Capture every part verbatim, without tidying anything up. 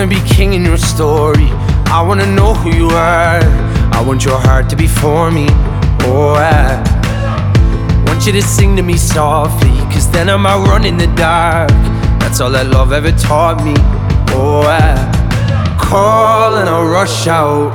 wanna be king in your story. I wanna know who you are. I want your heart to be for me. Oh, I want you to sing to me softly, cause then I might run in the dark. That's all that love ever taught me. Oh, I call and I rush out,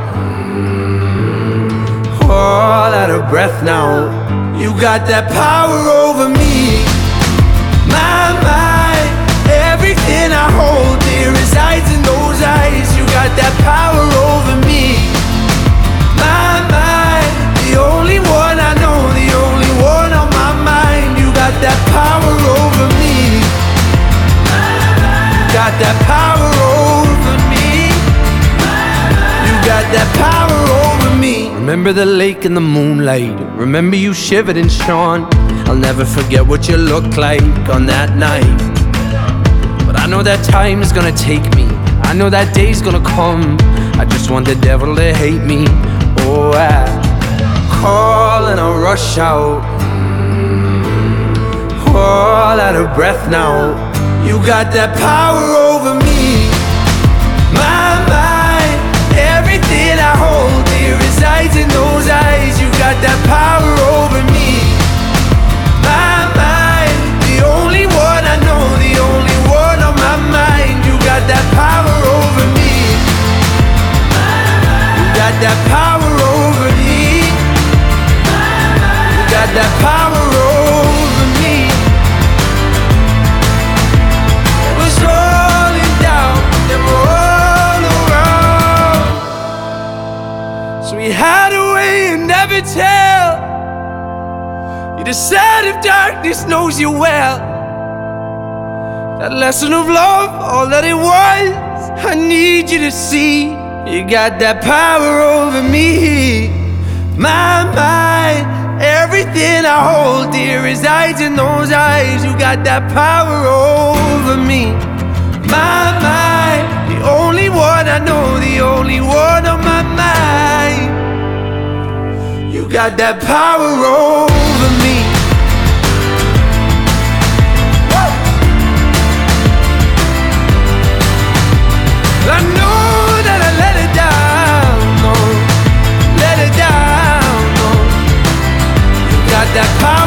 all out of breath now. You got that power over me. My mind, everything I hold dear resides in those eyes. You got that power over me. My mind, the only one I know, the only one on my mind. You got that power over me. You got that power over me. You got that power over me. Remember the lake in the moonlight. Remember you shivered and shone. I'll never forget what you looked like on that night. But I know that time is gonna take me. I know that day's gonna come. I just want the devil to hate me. Oh, I call and I rush out, all out of breath now. You got that power over me. My mind, everything I hold dear resides in those eyes. You got that power over me. My mind, the only one I know, the only one on my mind. You got that power over me. You got that power over me. You got that power over me. It was rolling down, they were all around. So we hide away and never tell. You decide if darkness knows you well. That lesson of love, all that it was, I need you to see. You got that power over me. My mind, everything I hold dear resides in those eyes. You got that power over me. My mind, the only one I know, the only one on my mind. You got that power over me. I know that I let it down, no, let it down, no. You got that power.